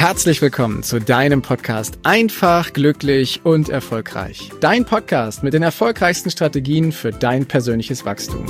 Herzlich willkommen zu deinem Podcast Einfach, glücklich und erfolgreich. Dein Podcast mit den erfolgreichsten Strategien für dein persönliches Wachstum.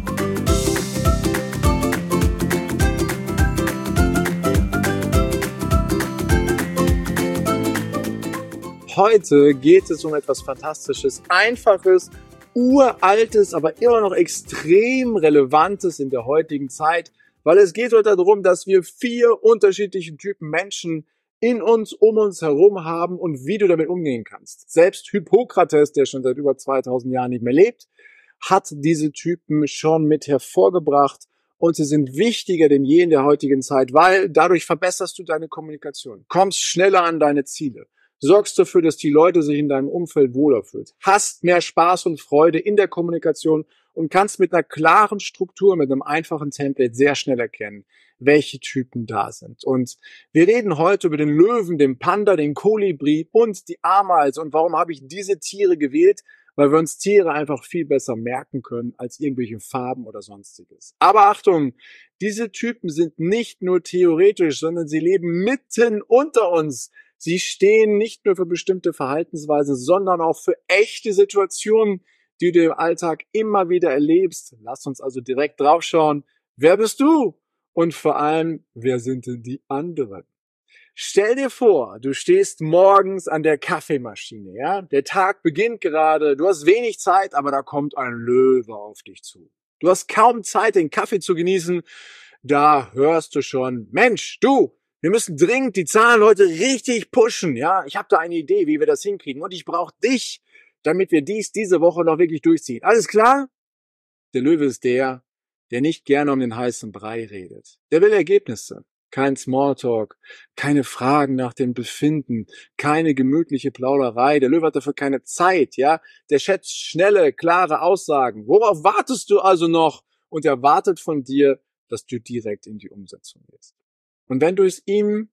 Heute geht es um etwas Fantastisches, Einfaches, Uraltes, aber immer noch extrem Relevantes in der heutigen Zeit, weil es geht heute darum, dass wir 4 unterschiedliche Typen Menschen in uns, um uns herum haben und wie du damit umgehen kannst. Selbst Hippokrates, der schon seit über 2000 Jahren nicht mehr lebt, hat diese Typen schon mit hervorgebracht und sie sind wichtiger denn je in der heutigen Zeit, weil dadurch verbesserst du deine Kommunikation, kommst schneller an deine Ziele. Sorgst dafür, dass die Leute sich in deinem Umfeld wohler fühlen. Hast mehr Spaß und Freude in der Kommunikation und kannst mit einer klaren Struktur, mit einem einfachen Template sehr schnell erkennen, welche Typen da sind. Und wir reden heute über den Löwen, den Panda, den Kolibri und die Ameise. Und warum habe ich diese Tiere gewählt? Weil wir uns Tiere einfach viel besser merken können als irgendwelche Farben oder sonstiges. Aber Achtung, diese Typen sind nicht nur theoretisch, sondern sie leben mitten unter uns. Sie stehen nicht nur für bestimmte Verhaltensweisen, sondern auch für echte Situationen, die du im Alltag immer wieder erlebst. Lass uns also direkt draufschauen. Wer bist du? Und vor allem, wer sind denn die anderen? Stell dir vor, du stehst morgens an der Kaffeemaschine, ja? Der Tag beginnt gerade, du hast wenig Zeit, aber da kommt ein Löwe auf dich zu. Du hast kaum Zeit, den Kaffee zu genießen. Da hörst du schon, Mensch, du! Wir müssen dringend die Zahlen heute richtig pushen, ja. Ich habe da eine Idee, wie wir das hinkriegen. Und ich brauche dich, damit wir diese Woche noch wirklich durchziehen. Alles klar? Der Löwe ist der nicht gerne um den heißen Brei redet. Der will Ergebnisse. Kein Smalltalk, keine Fragen nach dem Befinden, keine gemütliche Plauderei. Der Löwe hat dafür keine Zeit, ja. Der schätzt schnelle, klare Aussagen. Worauf wartest du also noch? Und er wartet von dir, dass du direkt in die Umsetzung gehst. Und wenn du es ihm,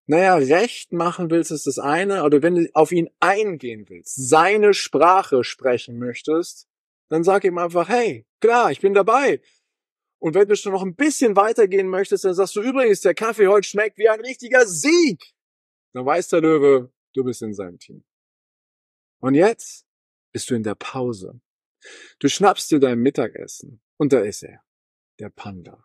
recht machen willst, ist das eine, oder wenn du auf ihn eingehen willst, seine Sprache sprechen möchtest, dann sag ihm einfach, hey, klar, ich bin dabei. Und wenn du schon noch ein bisschen weitergehen möchtest, dann sagst du übrigens, der Kaffee heute schmeckt wie ein richtiger Sieg. Dann weiß der Löwe, du bist in seinem Team. Und jetzt bist du in der Pause. Du schnappst dir dein Mittagessen und da ist er, der Panda.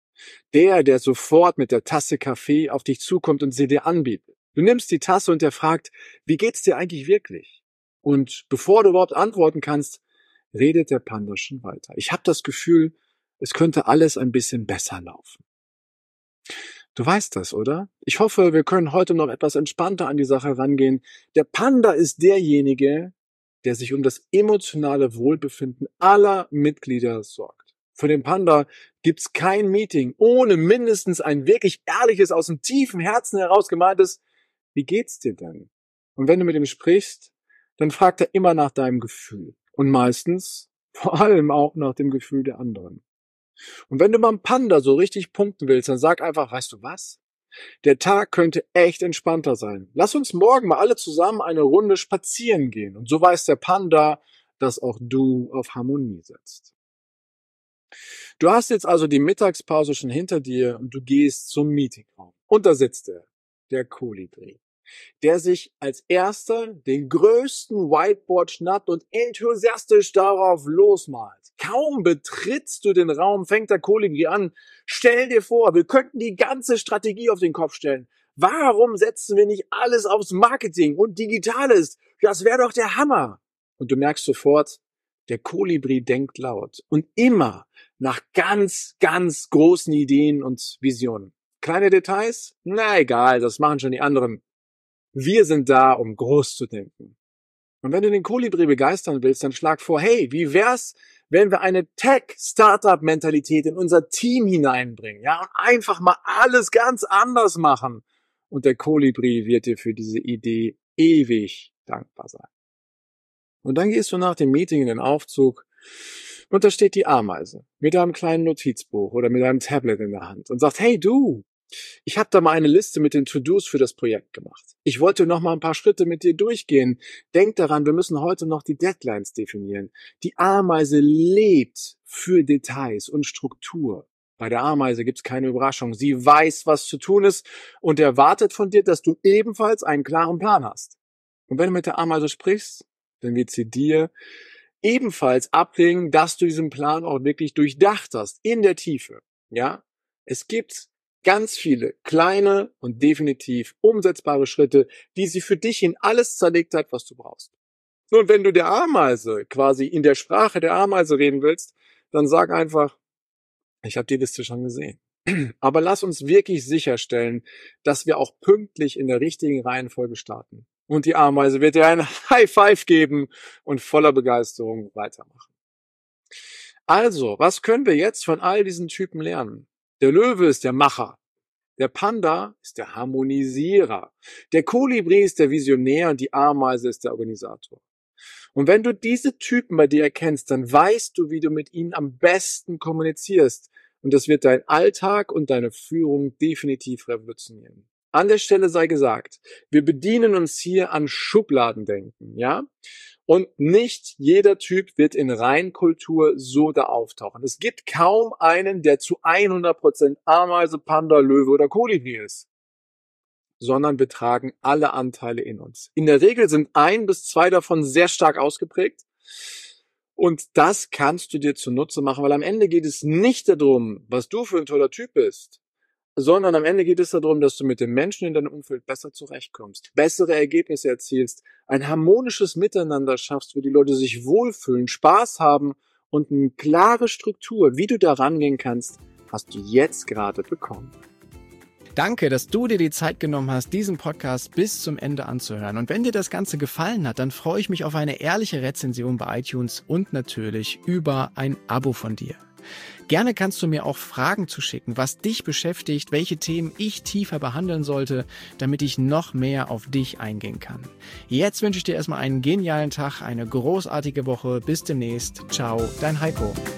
Der sofort mit der Tasse Kaffee auf dich zukommt und sie dir anbietet. Du nimmst die Tasse und er fragt, wie geht's dir eigentlich wirklich? Und bevor du überhaupt antworten kannst, redet der Panda schon weiter. Ich habe das Gefühl, es könnte alles ein bisschen besser laufen. Du weißt das, oder? Ich hoffe, wir können heute noch etwas entspannter an die Sache rangehen. Der Panda ist derjenige, der sich um das emotionale Wohlbefinden aller Mitglieder sorgt. Für den Panda gibt's kein Meeting ohne mindestens ein wirklich ehrliches, aus dem tiefen Herzen heraus gemeintes, wie geht's dir denn? Und wenn du mit ihm sprichst, dann fragt er immer nach deinem Gefühl. Und meistens vor allem auch nach dem Gefühl der anderen. Und wenn du beim Panda so richtig punkten willst, dann sag einfach, weißt du was? Der Tag könnte echt entspannter sein. Lass uns morgen mal alle zusammen eine Runde spazieren gehen. Und so weiß der Panda, dass auch du auf Harmonie setzt. Du hast jetzt also die Mittagspause schon hinter dir und du gehst zum Meetingraum. Und da sitzt er, der Kolibri, der sich als erster den größten Whiteboard schnappt und enthusiastisch darauf losmalt. Kaum betrittst du den Raum, fängt der Kolibri an. Stell dir vor, wir könnten die ganze Strategie auf den Kopf stellen. Warum setzen wir nicht alles aufs Marketing und Digitales? Das wäre doch der Hammer. Und du merkst sofort, der Kolibri denkt laut und immer nach ganz, ganz großen Ideen und Visionen. Kleine Details? Na egal, das machen schon die anderen. Wir sind da, um groß zu denken. Und wenn du den Kolibri begeistern willst, dann schlag vor, hey, wie wär's, wenn wir eine Tech-Startup-Mentalität in unser Team hineinbringen, ja, und einfach mal alles ganz anders machen. Und der Kolibri wird dir für diese Idee ewig dankbar sein. Und dann gehst du nach dem Meeting in den Aufzug und da steht die Ameise mit einem kleinen Notizbuch oder mit einem Tablet in der Hand und sagt, hey du, ich habe da mal eine Liste mit den To-Dos für das Projekt gemacht. Ich wollte noch mal ein paar Schritte mit dir durchgehen. Denk daran, wir müssen heute noch die Deadlines definieren. Die Ameise lebt für Details und Struktur. Bei der Ameise gibt's keine Überraschung. Sie weiß, was zu tun ist und erwartet von dir, dass du ebenfalls einen klaren Plan hast. Und wenn du mit der Ameise sprichst, dann wird sie dir ebenfalls ablegen, dass du diesen Plan auch wirklich durchdacht hast, in der Tiefe. Ja, es gibt ganz viele kleine und definitiv umsetzbare Schritte, die sie für dich in alles zerlegt hat, was du brauchst. Nun, wenn du der Ameise quasi in der Sprache der Ameise reden willst, dann sag einfach, ich habe die Liste schon gesehen. Aber lass uns wirklich sicherstellen, dass wir auch pünktlich in der richtigen Reihenfolge starten. Und die Ameise wird dir ein High Five geben und voller Begeisterung weitermachen. Also, was können wir jetzt von all diesen Typen lernen? Der Löwe ist der Macher. Der Panda ist der Harmonisierer. Der Kolibri ist der Visionär und die Ameise ist der Organisator. Und wenn du diese Typen bei dir erkennst, dann weißt du, wie du mit ihnen am besten kommunizierst. Und das wird dein Alltag und deine Führung definitiv revolutionieren. An der Stelle sei gesagt, wir bedienen uns hier an Schubladendenken, ja? Und nicht jeder Typ wird in Reinkultur so da auftauchen. Es gibt kaum einen, der zu 100% Ameise, Panda, Löwe oder Kolibri ist, sondern wir tragen alle Anteile in uns. In der Regel sind 1 bis 2 davon sehr stark ausgeprägt und das kannst du dir zunutze machen, weil am Ende geht es nicht darum, was du für ein toller Typ bist, sondern am Ende geht es darum, dass du mit den Menschen in deinem Umfeld besser zurechtkommst, bessere Ergebnisse erzielst, ein harmonisches Miteinander schaffst, wo die Leute sich wohlfühlen, Spaß haben und eine klare Struktur, wie du da rangehen kannst, hast du jetzt gerade bekommen. Danke, dass du dir die Zeit genommen hast, diesen Podcast bis zum Ende anzuhören. Und wenn dir das Ganze gefallen hat, dann freue ich mich auf eine ehrliche Rezension bei iTunes und natürlich über ein Abo von dir. Gerne kannst du mir auch Fragen zuschicken, was dich beschäftigt, welche Themen ich tiefer behandeln sollte, damit ich noch mehr auf dich eingehen kann. Jetzt wünsche ich dir erstmal einen genialen Tag, eine großartige Woche. Bis demnächst. Ciao, dein Heiko.